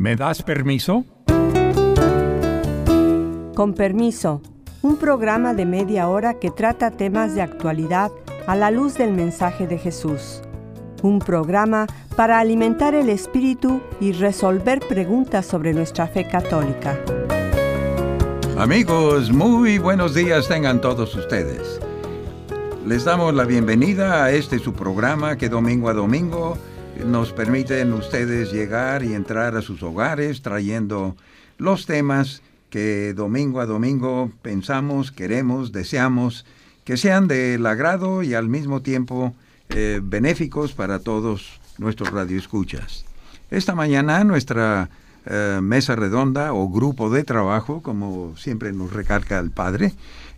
¿Me das permiso? Con permiso, un programa de media hora que trata temas de actualidad a la luz del mensaje de Jesús. Un programa para alimentar el espíritu y resolver preguntas sobre nuestra fe católica. Amigos, muy buenos días tengan todos ustedes. Les damos la bienvenida a su programa que domingo a domingo nos permiten ustedes llegar y entrar a sus hogares trayendo los temas que domingo a domingo pensamos, queremos, deseamos que sean del agrado y al mismo tiempo benéficos para todos nuestros radioescuchas. Esta mañana nuestra mesa redonda o grupo de trabajo, como siempre nos recalca el padre,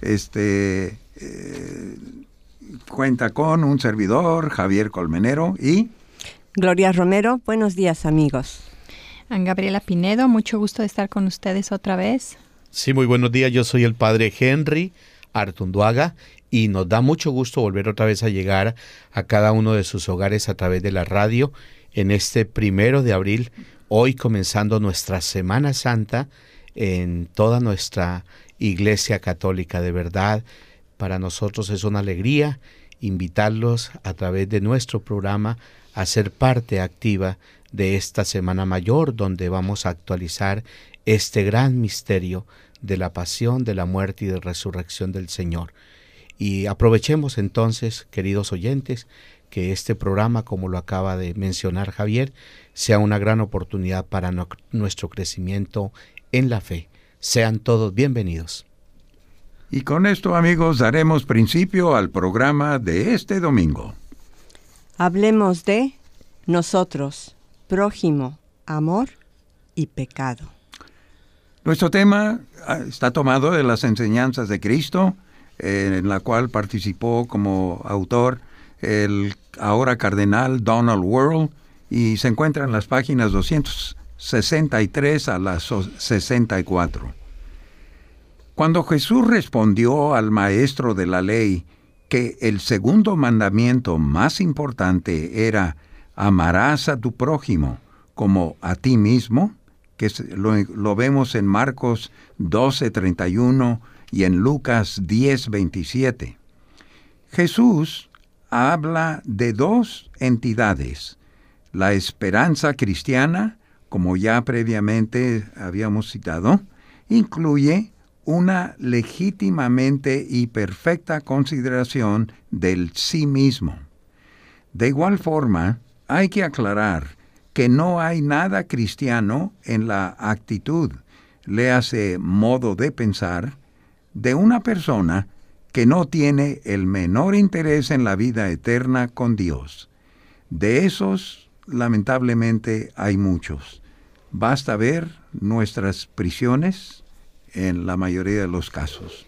cuenta con un servidor, Javier Colmenero y Gloria Romero. Buenos días, amigos. Gabriela Pinedo, mucho gusto de estar con ustedes otra vez. Sí, muy buenos días. Yo soy el padre Henry Artunduaga y nos da mucho gusto volver otra vez a llegar a cada uno de sus hogares a través de la radio en este 1 de abril, hoy comenzando nuestra Semana Santa en toda nuestra Iglesia Católica. De verdad, para nosotros es una alegría invitarlos a través de nuestro programa a ser parte activa de esta Semana Mayor, donde vamos a actualizar este gran misterio de la pasión, de la muerte y de resurrección del Señor. Y aprovechemos entonces, queridos oyentes, que este programa, como lo acaba de mencionar Javier, sea una gran oportunidad para nuestro crecimiento en la fe. Sean todos bienvenidos. Y con esto, amigos, daremos principio al programa de este domingo. Hablemos de nosotros, prójimo, amor y pecado. Nuestro tema está tomado de las enseñanzas de Cristo, en la cual participó como autor el ahora cardenal Donald Wuerl, y se encuentra en las páginas 263 a las 64. Cuando Jesús respondió al maestro de la ley que el segundo mandamiento más importante era amarás a tu prójimo como a ti mismo, que lo vemos en Marcos 12:31 y en Lucas 10:27. Jesús habla de dos entidades: la esperanza cristiana, como ya previamente habíamos citado, incluye una legítimamente y perfecta consideración del sí mismo. De igual forma, hay que aclarar que no hay nada cristiano en la actitud, léase modo de pensar, de una persona que no tiene el menor interés en la vida eterna con Dios. De esos, lamentablemente, hay muchos. Basta ver nuestras prisiones en la mayoría de los casos.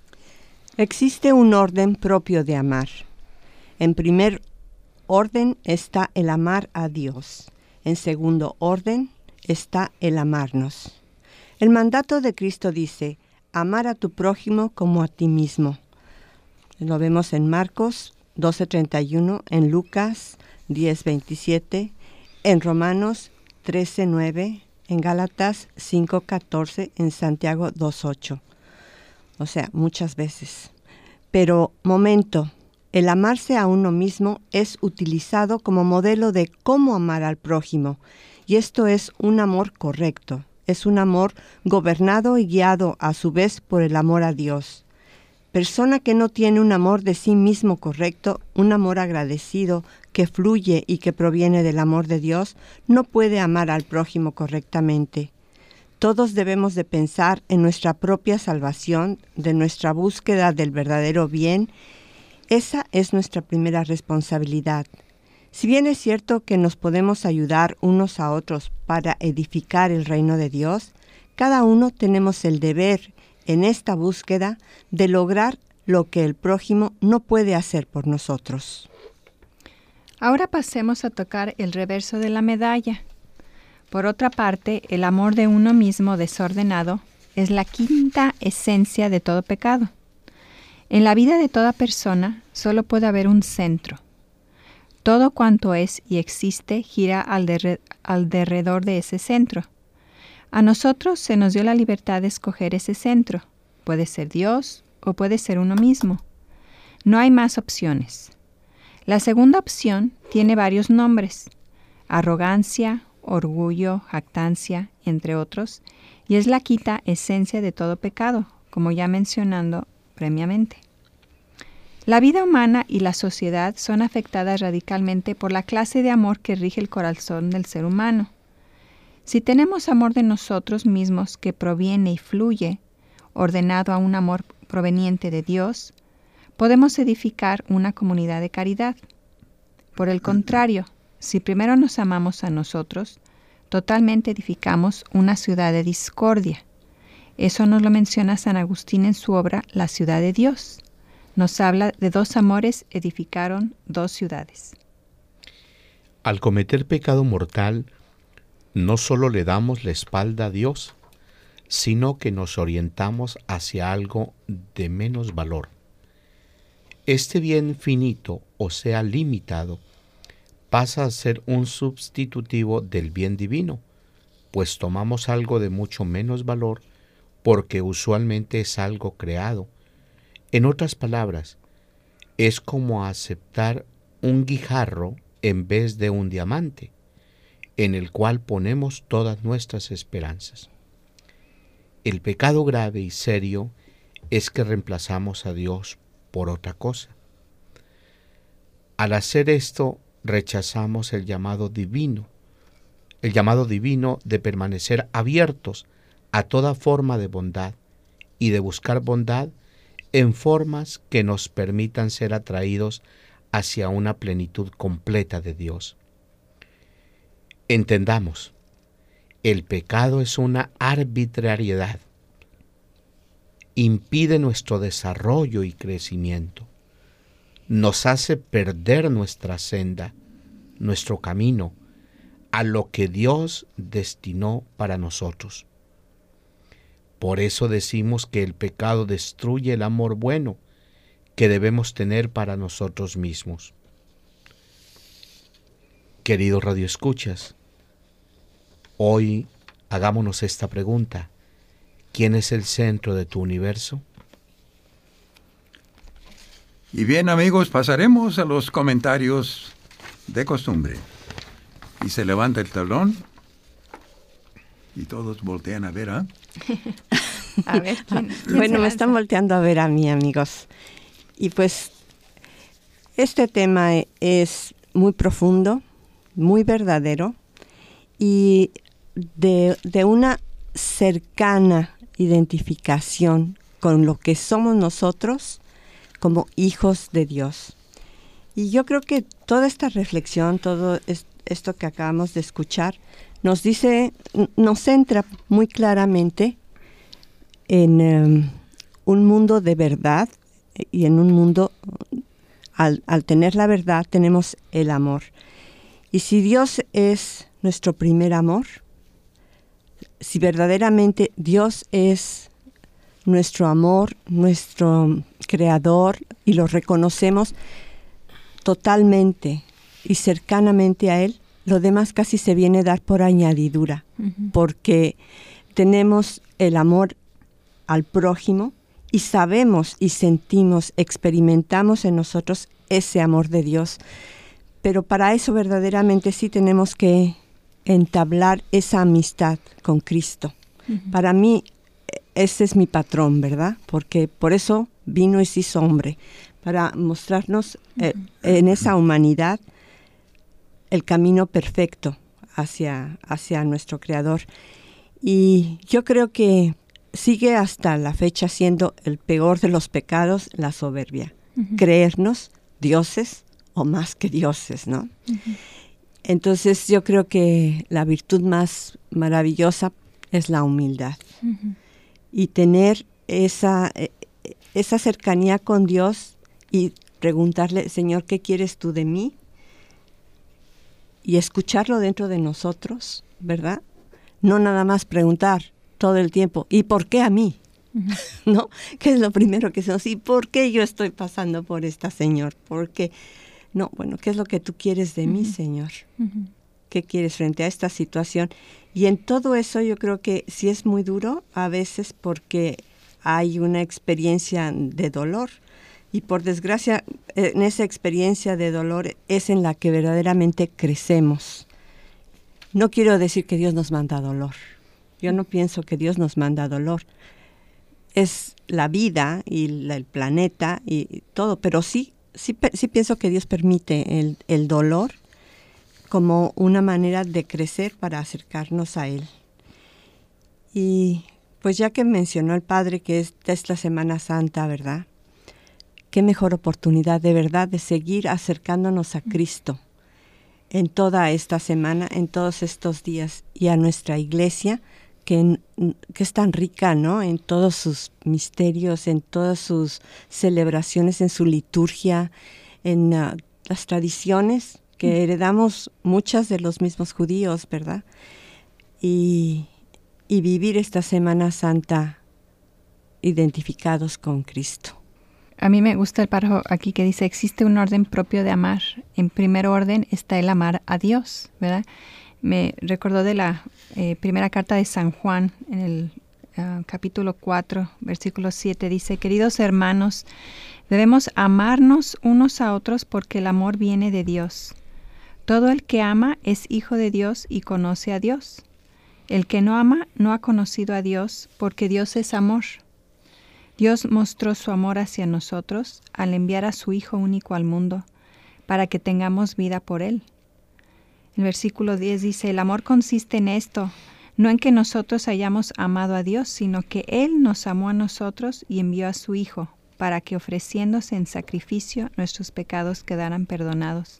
Existe un orden propio de amar. En primer orden está el amar a Dios. En segundo orden está el amarnos. El mandato de Cristo dice, amar a tu prójimo como a ti mismo. Lo vemos en Marcos 12:31, en Lucas 10:27, en Romanos 13:9, en Gálatas 5:14, en Santiago 2:8. O sea, muchas veces. Pero, momento, el amarse a uno mismo es utilizado como modelo de cómo amar al prójimo, y esto es un amor correcto, es un amor gobernado y guiado a su vez por el amor a Dios. Persona que no tiene un amor de sí mismo correcto, un amor agradecido que fluye y que proviene del amor de Dios, no puede amar al prójimo correctamente. Todos debemos de pensar en nuestra propia salvación, de nuestra búsqueda del verdadero bien. Esa es nuestra primera responsabilidad. Si bien es cierto que nos podemos ayudar unos a otros para edificar el reino de Dios, cada uno tenemos el deber en esta búsqueda de lograr lo que el prójimo no puede hacer por nosotros. Ahora pasemos a tocar el reverso de la medalla. Por otra parte, el amor de uno mismo desordenado es la quinta esencia de todo pecado. En la vida de toda persona solo puede haber un centro. Todo cuanto es y existe gira alrededor de ese centro. A nosotros se nos dio la libertad de escoger ese centro. Puede ser Dios o puede ser uno mismo. No hay más opciones. La segunda opción tiene varios nombres: arrogancia, orgullo, jactancia, entre otros, y es la quinta esencia de todo pecado, como ya mencionando previamente. La vida humana y la sociedad son afectadas radicalmente por la clase de amor que rige el corazón del ser humano. Si tenemos amor de nosotros mismos que proviene y fluye, ordenado a un amor proveniente de Dios, podemos edificar una comunidad de caridad. Por el contrario, si primero nos amamos a nosotros, totalmente edificamos una ciudad de discordia. Eso nos lo menciona San Agustín en su obra La ciudad de Dios. Nos habla de dos amores edificaron dos ciudades. Al cometer pecado mortal, no solo le damos la espalda a Dios, sino que nos orientamos hacia algo de menos valor. Este bien finito, o sea, limitado, pasa a ser un sustitutivo del bien divino, pues tomamos algo de mucho menos valor porque usualmente es algo creado. En otras palabras, es como aceptar un guijarro en vez de un diamante, en el cual ponemos todas nuestras esperanzas. El pecado grave y serio es que reemplazamos a Dios por otra cosa. Al hacer esto, rechazamos el llamado divino de permanecer abiertos a toda forma de bondad y de buscar bondad en formas que nos permitan ser atraídos hacia una plenitud completa de Dios. Entendamos, el pecado es una arbitrariedad. Impide nuestro desarrollo y crecimiento. Nos hace perder nuestra senda, nuestro camino, a lo que Dios destinó para nosotros. Por eso decimos que el pecado destruye el amor bueno que debemos tener para nosotros mismos. Queridos radioescuchas, hoy hagámonos esta pregunta: ¿quién es el centro de tu universo? Y bien, amigos, pasaremos a los comentarios de costumbre. Y se levanta el telón y todos voltean a ver, ¿ah? A ver, ¿quién Bueno, me están volteando a ver a mí, amigos. Y pues este tema es muy profundo, muy verdadero y de una cercana identificación con lo que somos nosotros como hijos de Dios. Y yo creo que toda esta reflexión, todo esto que acabamos de escuchar, nos centra muy claramente en un mundo de verdad, y en un mundo, al tener la verdad, tenemos el amor. Y si Dios es nuestro primer amor, si verdaderamente Dios es nuestro amor, nuestro creador, y lo reconocemos totalmente y cercanamente a Él, lo demás casi se viene a dar por añadidura, porque tenemos el amor al prójimo y sabemos y sentimos, experimentamos en nosotros ese amor de Dios. Pero para eso verdaderamente sí tenemos que entablar esa amistad con Cristo. Para mí ese es mi patrón, ¿verdad? Porque por eso vino y se hizo hombre, para mostrarnos en esa humanidad el camino perfecto hacia nuestro Creador. Y yo creo que sigue hasta la fecha siendo el peor de los pecados la soberbia. Creernos dioses o más que dioses, ¿no? Entonces yo creo que la virtud más maravillosa es la humildad. Y tener esa cercanía con Dios y preguntarle: Señor, ¿qué quieres tú de mí? Y escucharlo dentro de nosotros, ¿verdad? No nada más preguntar todo el tiempo: ¿y por qué a mí? ¿No? ¿Qué es lo primero que hacemos? ¿Y por qué yo estoy pasando por esta, Señor? ¿Por qué? No, bueno, ¿qué es lo que tú quieres de mí, Señor? ¿Qué quieres frente a esta situación? Y en todo eso yo creo que sí es muy duro a veces porque hay una experiencia de dolor. Y por desgracia, en esa experiencia de dolor es en la que verdaderamente crecemos. No quiero decir que Dios nos manda dolor. Yo no pienso que Dios nos manda dolor. Es la vida y el planeta y todo, pero sí pienso que Dios permite el dolor como una manera de crecer para acercarnos a Él. Y pues ya que mencionó el Padre que esta es la Semana Santa, ¿verdad? Qué mejor oportunidad de verdad de seguir acercándonos a Cristo en toda esta semana, en todos estos días, y a nuestra iglesia, que es tan rica, ¿no? En todos sus misterios, en todas sus celebraciones, en su liturgia, en las tradiciones que heredamos muchas de los mismos judíos, ¿verdad? Y vivir esta Semana Santa identificados con Cristo. A mí me gusta el párrafo aquí que dice, existe un orden propio de amar. En primer orden está el amar a Dios, ¿verdad? Me recordó de la primera carta de San Juan, en el capítulo 4, versículo 7, dice, queridos hermanos, debemos amarnos unos a otros porque el amor viene de Dios. Todo el que ama es hijo de Dios y conoce a Dios. El que no ama no ha conocido a Dios porque Dios es amor. Dios mostró su amor hacia nosotros al enviar a su Hijo único al mundo, para que tengamos vida por Él. El versículo 10 dice, el amor consiste en esto, no en que nosotros hayamos amado a Dios, sino que Él nos amó a nosotros y envió a su Hijo, para que ofreciéndose en sacrificio nuestros pecados quedaran perdonados.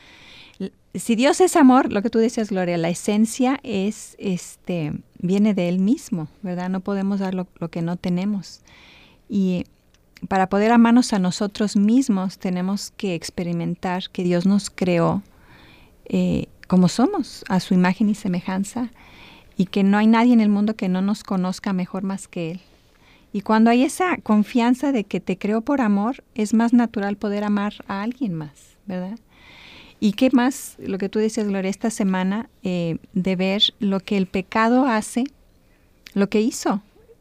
Si Dios es amor, lo que tú decías, Gloria, la esencia es, viene de Él mismo, ¿verdad? No podemos dar lo que no tenemos. Y para poder amarnos a nosotros mismos tenemos que experimentar que Dios nos creó como somos, a su imagen y semejanza, y que no hay nadie en el mundo que no nos conozca mejor más que Él. Y cuando hay esa confianza de que te creó por amor, es más natural poder amar a alguien más, ¿verdad? Y qué más, lo que tú decías, Gloria, esta semana, de ver lo que el pecado hace, lo que hizo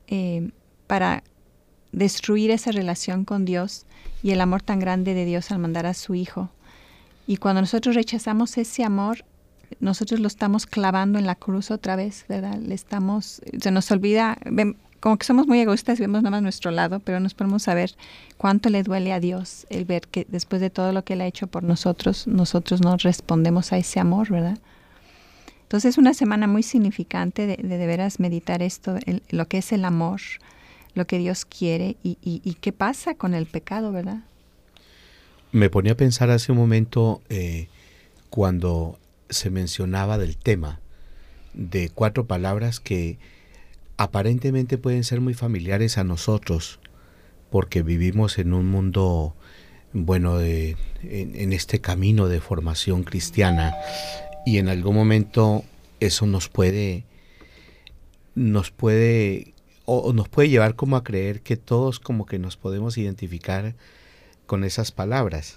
para destruir esa relación con Dios y el amor tan grande de Dios al mandar a su Hijo. Y cuando nosotros rechazamos ese amor, nosotros lo estamos clavando en la cruz otra vez, ¿verdad? Se nos olvida, como que somos muy egoístas y vemos nada más nuestro lado, pero nos ponemos a ver cuánto le duele a Dios el ver que después de todo lo que Él ha hecho por nosotros, nosotros no respondemos a ese amor, ¿verdad? Entonces es una semana muy significante de veras meditar esto, lo que es el amor, lo que Dios quiere y qué pasa con el pecado, ¿verdad? Me ponía a pensar hace un momento cuando se mencionaba del tema de 4 palabras que aparentemente pueden ser muy familiares a nosotros porque vivimos en un mundo, bueno, en este camino de formación cristiana, y en algún momento eso nos puede llevar como a creer que todos como que nos podemos identificar con esas palabras.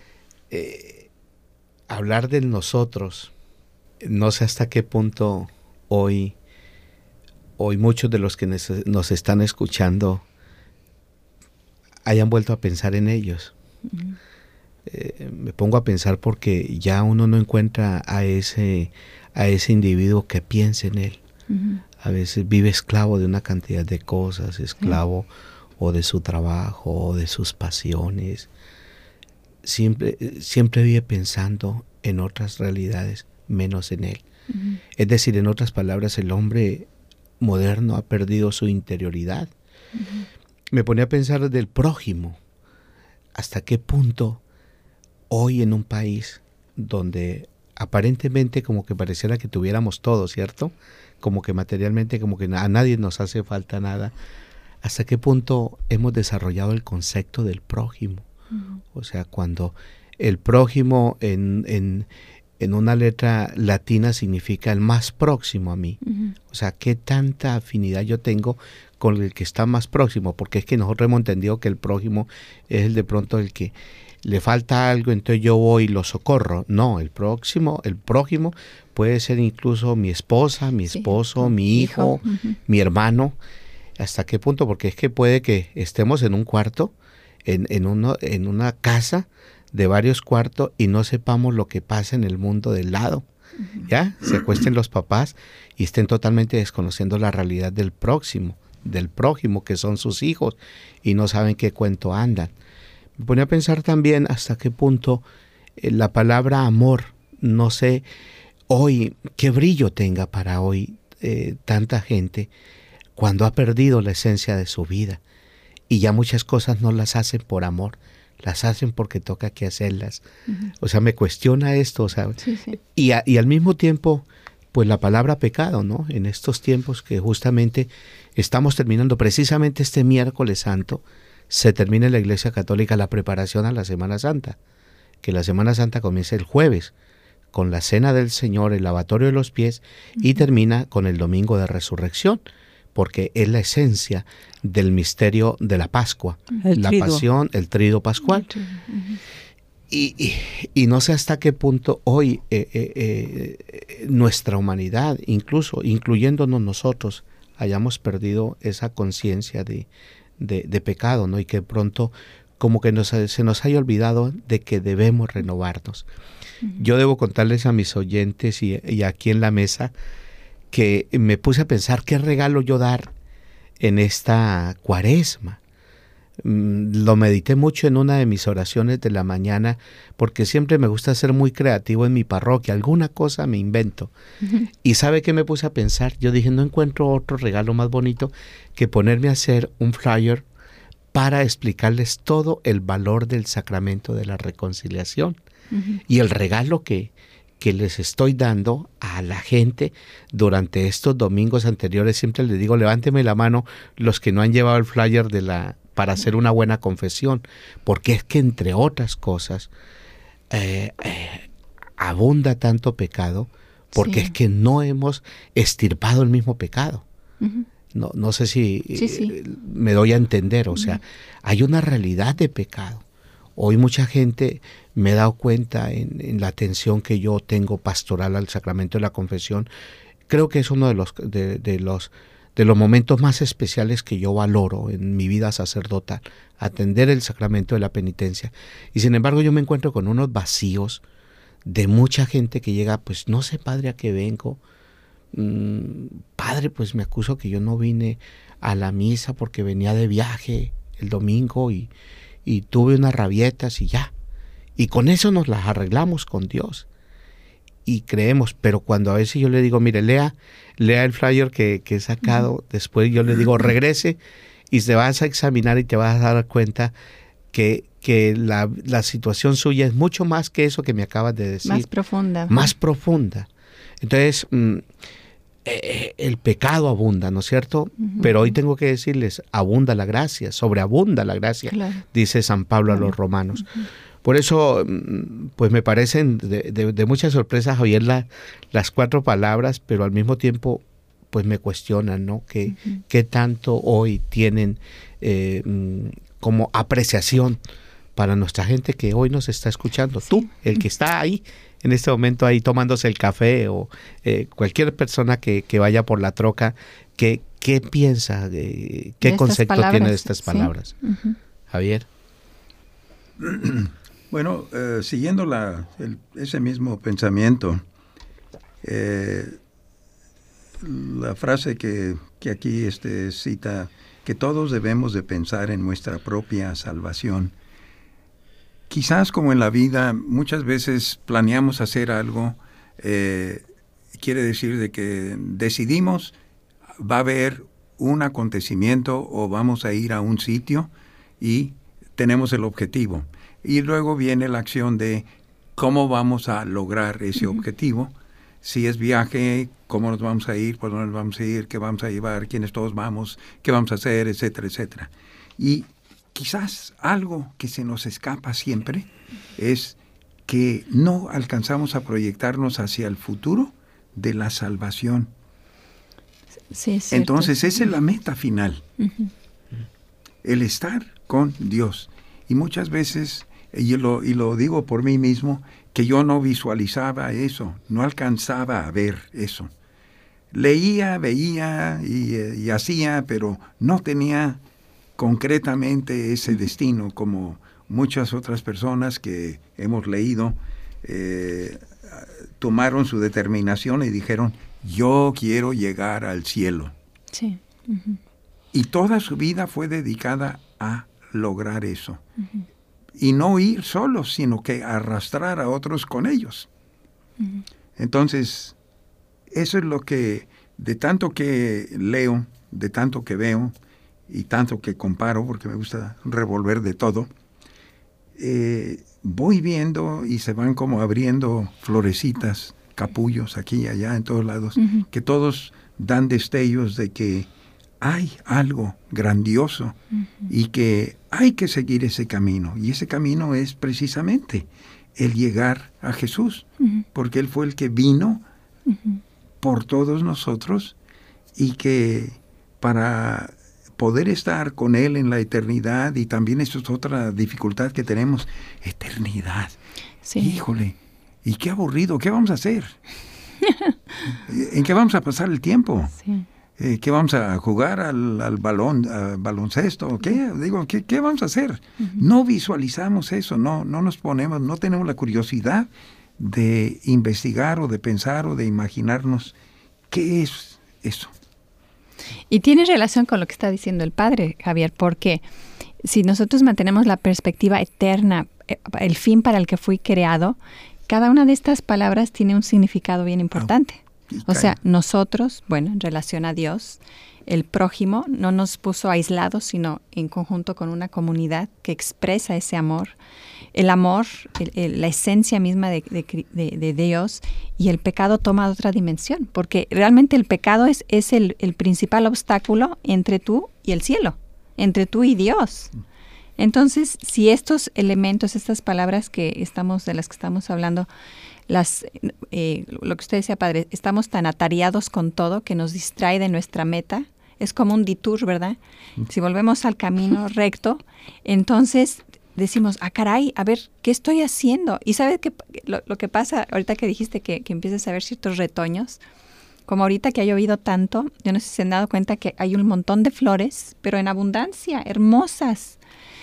Hablar del nosotros, no sé hasta qué punto hoy muchos de los que nos están escuchando hayan vuelto a pensar en ellos. Uh-huh. Me pongo a pensar porque ya uno no encuentra a ese individuo que piense en él. Uh-huh. A veces vive esclavo de una cantidad de cosas, esclavo o de su trabajo o de sus pasiones. Siempre vive pensando en otras realidades menos en él. Uh-huh. Es decir, en otras palabras, el hombre moderno ha perdido su interioridad. Uh-huh. Me ponía a pensar del prójimo. ¿Hasta qué punto hoy en un país donde aparentemente como que pareciera que tuviéramos todo, ¿cierto? Como que materialmente, como que a nadie nos hace falta nada. ¿Hasta qué punto hemos desarrollado el concepto del prójimo? Uh-huh. O sea, cuando el prójimo en una letra latina significa el más próximo a mí. Uh-huh. O sea, qué tanta afinidad yo tengo con el que está más próximo, porque es que nosotros hemos entendido que el prójimo es de pronto el que le falta algo, entonces yo voy y lo socorro. No, el prójimo puede ser incluso mi esposa, mi esposo, mi hijo, mi hermano. ¿Hasta qué punto? Porque es que puede que estemos en un cuarto, en una casa de varios cuartos y no sepamos lo que pasa en el mundo del lado. ¿Ya? Se acuesten los papás y estén totalmente desconociendo la realidad del prójimo, que son sus hijos, y no saben qué cuento andan. Me pone a pensar también hasta qué punto la palabra amor, no sé hoy qué brillo tenga para hoy tanta gente cuando ha perdido la esencia de su vida, y ya muchas cosas no las hacen por amor, las hacen porque toca que hacerlas. O sea, me cuestiona esto, ¿sabes? Sí. Y al mismo tiempo, pues la palabra pecado, ¿no? En estos tiempos que justamente estamos terminando, precisamente este miércoles santo, se termina en la Iglesia Católica la preparación a la Semana Santa, que la Semana Santa comienza el jueves, con la Cena del Señor, el lavatorio de los pies, y termina con el Domingo de Resurrección, porque es la esencia del misterio de la Pascua, la pasión, el tríodo pascual. Y no sé hasta qué punto hoy nuestra humanidad, incluyéndonos nosotros, hayamos perdido esa conciencia de pecado, ¿no? Y que pronto como que se nos haya olvidado de que debemos renovarnos. Yo debo contarles a mis oyentes y aquí en la mesa que me puse a pensar qué regalo yo dar en esta Cuaresma. Lo medité mucho en una de mis oraciones de la mañana, porque siempre me gusta ser muy creativo en mi parroquia, alguna cosa me invento. Y ¿sabe qué me puse a pensar? Yo dije, no encuentro otro regalo más bonito que ponerme a hacer un flyer para explicarles todo el valor del sacramento de la reconciliación. Y el regalo que les estoy dando a la gente durante estos domingos anteriores, siempre les digo, levánteme la mano los que no han llevado el flyer para hacer una buena confesión, porque es que entre otras cosas abunda tanto pecado, porque es que no hemos extirpado el mismo pecado. No sé si me doy a entender, o sea, hay una realidad de pecado. Hoy mucha gente me he dado cuenta en la atención que yo tengo pastoral al sacramento de la confesión. Creo que es uno de los momentos más especiales que yo valoro en mi vida sacerdotal, atender el sacramento de la penitencia. Y sin embargo yo me encuentro con unos vacíos de mucha gente que llega, pues no sé, padre, a qué vengo. Padre, pues me acuso que yo no vine a la misa porque venía de viaje el domingo y tuve unas rabietas y ya. Y con eso nos las arreglamos con Dios. Y creemos, pero cuando a veces yo le digo, mire, lea el flyer que he sacado, después yo le digo, regrese y te vas a examinar y te vas a dar cuenta que la situación suya es mucho más que eso que me acabas de decir. Más profunda. Más profunda. Entonces, el pecado abunda, ¿no es cierto? Pero hoy tengo que decirles, abunda la gracia, sobreabunda la gracia, claro, dice San Pablo a los romanos. Por eso, pues me parecen de mucha sorpresa oír las 4 palabras, pero al mismo tiempo, pues me cuestionan, ¿no? ¿Qué tanto hoy tienen como apreciación para nuestra gente que hoy nos está escuchando? Sí. Tú, el que está ahí, en este momento ahí tomándose el café, o cualquier persona que vaya por la troca, ¿qué piensa? ¿Qué concepto tiene de estas palabras? Sí. Javier. Bueno, siguiendo ese mismo pensamiento, la frase que aquí cita, que todos debemos de pensar en nuestra propia salvación. Quizás como en la vida, muchas veces planeamos hacer algo, quiere decir de que decidimos, va a haber un acontecimiento o vamos a ir a un sitio y tenemos el objetivo. Y luego viene la acción de cómo vamos a lograr ese objetivo. Si es viaje, cómo nos vamos a ir, por dónde nos vamos a ir, qué vamos a llevar, quiénes todos vamos, qué vamos a hacer, etcétera, etcétera. Y quizás algo que se nos escapa siempre es que no alcanzamos a proyectarnos hacia el futuro de la salvación. Sí, es entonces esa es la meta final, el estar con Dios. Y muchas veces y lo digo por mí mismo, que yo no visualizaba eso, no alcanzaba a ver eso. Leía, veía y hacía, pero no tenía concretamente ese destino, como muchas otras personas que hemos leído tomaron su determinación y dijeron, yo quiero llegar al cielo. Sí. Uh-huh. Y toda su vida fue dedicada a lograr eso. Uh-huh. Y no ir solos, sino que arrastrar a otros con ellos. Uh-huh. Entonces, eso es lo que, de tanto que leo, de tanto que veo, y tanto que comparo, porque me gusta revolver de todo, voy viendo y se van como abriendo florecitas, capullos aquí y allá, en todos lados, uh-huh. que todos dan destellos de que hay algo grandioso uh-huh. y que hay que seguir ese camino. Y ese camino es precisamente el llegar a Jesús, uh-huh. porque Él fue el que vino uh-huh. por todos nosotros y que para poder estar con Él en la eternidad, y también eso es otra dificultad que tenemos, eternidad. Sí. Híjole, y qué aburrido, ¿qué vamos a hacer? ¿En qué vamos a pasar el tiempo? Sí. ¿Qué vamos a jugar al baloncesto? ¿Qué? Digo, ¿qué vamos a hacer? Uh-huh. No visualizamos eso, no nos ponemos, no tenemos la curiosidad de investigar o de pensar o de imaginarnos qué es eso. Y tiene relación con lo que está diciendo el Padre, Javier, porque si nosotros mantenemos la perspectiva eterna, el fin para el que fui creado, cada una de estas palabras tiene un significado bien importante. O sea, nosotros, bueno, en relación a Dios, el prójimo no nos puso aislados, sino en conjunto con una comunidad que expresa ese amor. El amor, la esencia misma de Dios, y el pecado toma otra dimensión, porque realmente el pecado es el principal obstáculo entre tú y el cielo, entre tú y Dios. Entonces, si estos elementos, estas palabras de las que estamos hablando, lo que usted decía, Padre, estamos tan atareados con todo que nos distrae de nuestra meta. Es como un detour, ¿verdad? Si volvemos al camino recto, entonces decimos, caray, a ver, ¿qué estoy haciendo? Y ¿sabes qué? Lo que pasa, ahorita que dijiste que empiezas a ver ciertos retoños, como ahorita que ha llovido tanto, yo no sé si se han dado cuenta que hay un montón de flores, pero en abundancia, hermosas.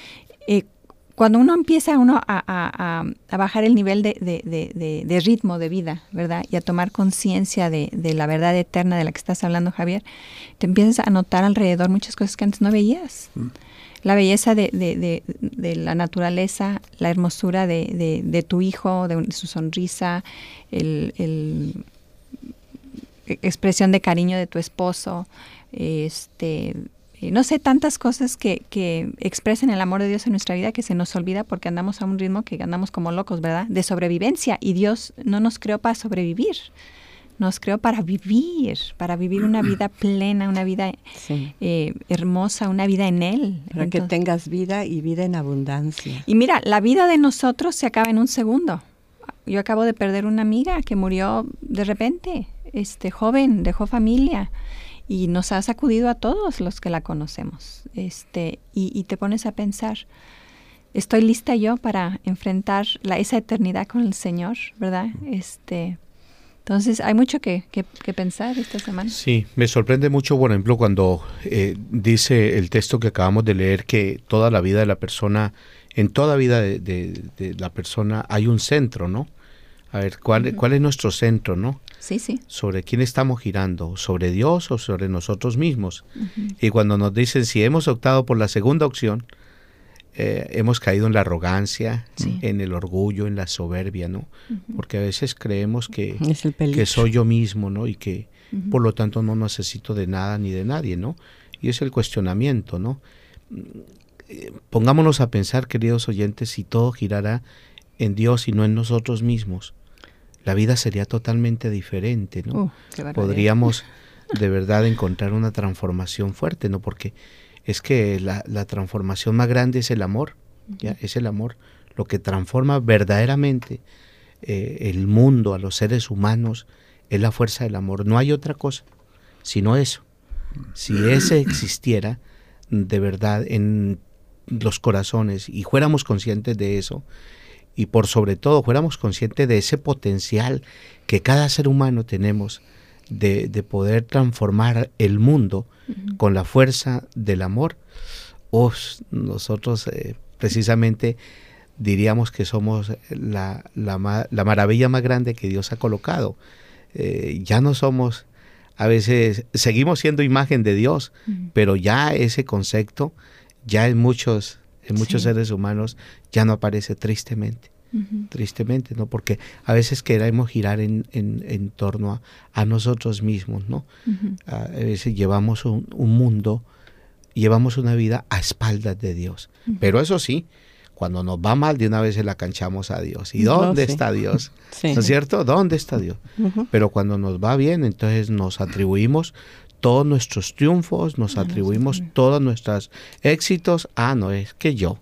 Cuando uno empieza a bajar el nivel de ritmo de vida, ¿verdad? Y a tomar conciencia de la verdad eterna de la que estás hablando, Javier, te empiezas a notar alrededor muchas cosas que antes no veías. La belleza de la naturaleza, la hermosura de tu hijo, de su sonrisa, expresión de cariño de tu esposo, no sé, tantas cosas que expresen el amor de Dios en nuestra vida que se nos olvida porque andamos a un ritmo que andamos como locos, ¿verdad? De sobrevivencia. Y Dios no nos creó para sobrevivir, nos creó para vivir una vida plena, una vida sí. Hermosa, una vida en Él. Para que tengas vida y vida en abundancia. Y mira, la vida de nosotros se acaba en un segundo. Yo acabo de perder una amiga que murió de repente, joven, dejó familia. Y nos ha sacudido a todos los que la conocemos. Y te pones a pensar, ¿estoy lista yo para enfrentar esa eternidad con el Señor, verdad? Entonces, hay mucho que pensar esta semana. Sí, me sorprende mucho, por ejemplo, cuando dice el texto que acabamos de leer que toda la vida de la persona, en toda vida de la persona hay un centro, ¿no? A ver, ¿cuál es nuestro centro, no? Sí, sí. ¿Sobre quién estamos girando? ¿Sobre Dios o sobre nosotros mismos? Y cuando nos dicen si hemos optado por la segunda opción, hemos caído en la arrogancia, sí. en el orgullo, en la soberbia, ¿no? Porque a veces creemos que soy yo mismo, ¿no? Y que por lo tanto no necesito de nada ni de nadie, ¿no? Y es el cuestionamiento, ¿no? Pongámonos a pensar, queridos oyentes, si todo girara en Dios y no en nosotros mismos, la vida sería totalmente diferente, ¿no? Podríamos de verdad encontrar una transformación fuerte, ¿no? Porque es que la transformación más grande es el amor, ¿ya? Es el amor lo que transforma verdaderamente el mundo, a los seres humanos, es la fuerza del amor. No hay otra cosa, sino eso. Si ese existiera, de verdad, en los corazones y fuéramos conscientes de eso, y por sobre todo fuéramos conscientes de ese potencial que cada ser humano tenemos de poder transformar el mundo con la fuerza del amor, nosotros precisamente diríamos que somos la maravilla más grande que Dios ha colocado. Ya no somos, a veces seguimos siendo imagen de Dios, pero ya ese concepto, ya en muchos seres humanos ya no aparece, tristemente. Tristemente, ¿no? Porque a veces queremos girar en torno a nosotros mismos, ¿no? A veces llevamos un mundo, llevamos una vida a espaldas de Dios. Pero eso sí, cuando nos va mal, de una vez se la canchamos a Dios. ¿Y dónde está Dios? Sí. ¿No es cierto? ¿Dónde está Dios? Pero cuando nos va bien, entonces nos atribuimos todos nuestros triunfos, nos atribuimos todos nuestros éxitos. No, es que yo.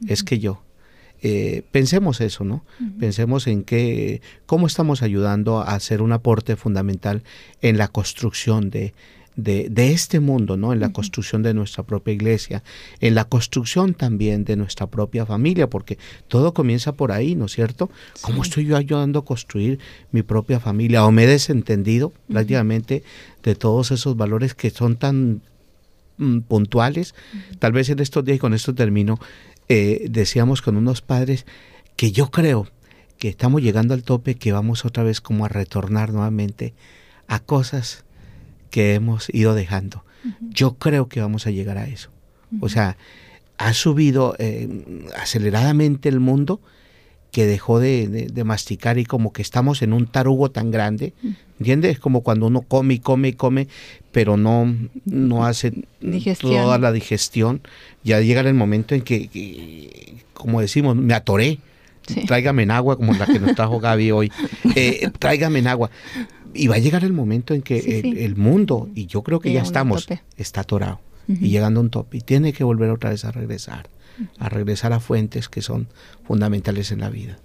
Pensemos eso, ¿no? Pensemos en cómo estamos ayudando a hacer un aporte fundamental en la construcción de este mundo, ¿no? En la construcción de nuestra propia iglesia, en la construcción también de nuestra propia familia, porque todo comienza por ahí, ¿no es cierto? Sí. ¿Cómo estoy yo ayudando a construir mi propia familia? ¿O me he desentendido prácticamente de todos esos valores que son tan puntuales? Tal vez en estos días, y con esto termino, decíamos con unos padres que yo creo que estamos llegando al tope, que vamos otra vez como a retornar nuevamente a cosas que hemos ido dejando. Yo creo que vamos a llegar a eso. O sea, ha subido aceleradamente el mundo, que dejó de masticar, y como que estamos en un tarugo tan grande, ¿entiendes? Es como cuando uno come y come y come, pero no hace toda la digestión. Ya llega el momento en que, como decimos, me atoré. Sí. Tráigame en agua, como la que nos trajo Gaby hoy. Tráigame en agua. Y va a llegar el momento en que el mundo, y yo creo que ya estamos, está atorado y llegando a un tope, y tiene que volver otra vez a regresar a fuentes que son fundamentales en la vida.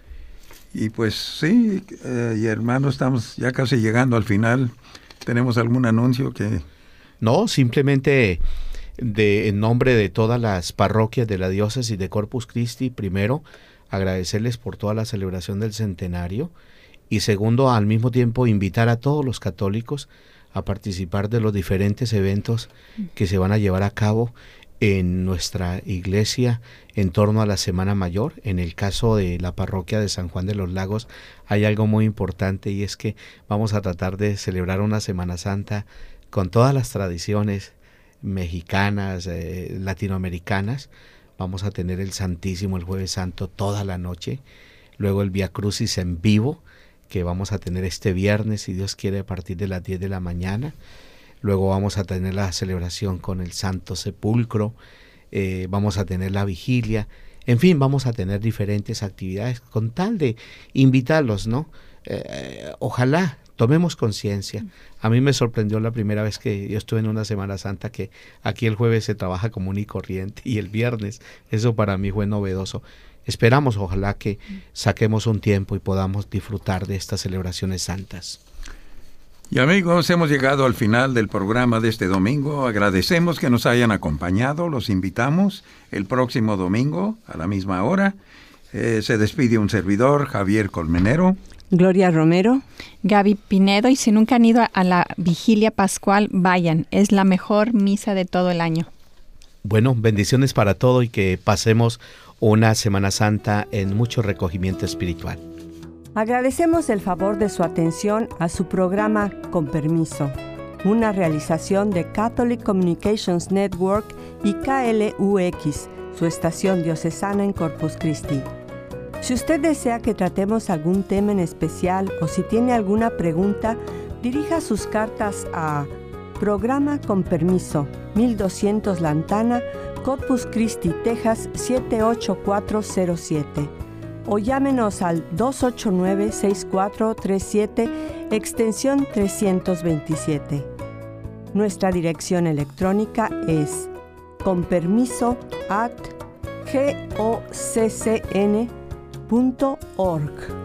Y pues sí, y hermano, estamos ya casi llegando al final. ¿Tenemos algún anuncio que...? No, simplemente en nombre de todas las parroquias de la diócesis de Corpus Christi, primero, agradecerles por toda la celebración del centenario, y segundo, al mismo tiempo, invitar a todos los católicos a participar de los diferentes eventos que se van a llevar a cabo en nuestra iglesia en torno a la Semana Mayor. En el caso de la parroquia de San Juan de los Lagos hay algo muy importante, y es que vamos a tratar de celebrar una Semana Santa con todas las tradiciones mexicanas, latinoamericanas. Vamos a tener el Santísimo el Jueves Santo toda la noche, luego el Vía Crucis en vivo, que vamos a tener este viernes, si Dios quiere, a partir de las 10 de la mañana. Luego vamos a tener la celebración con el Santo Sepulcro, vamos a tener la vigilia, en fin, vamos a tener diferentes actividades con tal de invitarlos, ¿no? Ojalá tomemos conciencia. A mí me sorprendió la primera vez que yo estuve en una Semana Santa, que aquí el jueves se trabaja común y corriente, y el viernes, eso para mí fue novedoso. Esperamos, ojalá, que saquemos un tiempo y podamos disfrutar de estas celebraciones santas. Y amigos, hemos llegado al final del programa de este domingo. Agradecemos que nos hayan acompañado. Los invitamos el próximo domingo a la misma hora. Se despide un servidor, Javier Colmenero. Gloria Romero. Gaby Pinedo. Y si nunca han ido a la vigilia pascual, vayan. Es la mejor misa de todo el año. Bueno, bendiciones para todo, y que pasemos una Semana Santa en mucho recogimiento espiritual. Agradecemos el favor de su atención a su programa Con Permiso, una realización de Catholic Communications Network y KLUX, su estación diocesana en Corpus Christi. Si usted desea que tratemos algún tema en especial, o si tiene alguna pregunta, dirija sus cartas a Programa Con Permiso, 1200 Lantana, Corpus Christi, Texas 78407. O llámenos al 289-6437, extensión 327. Nuestra dirección electrónica es conpermiso@goccn.org.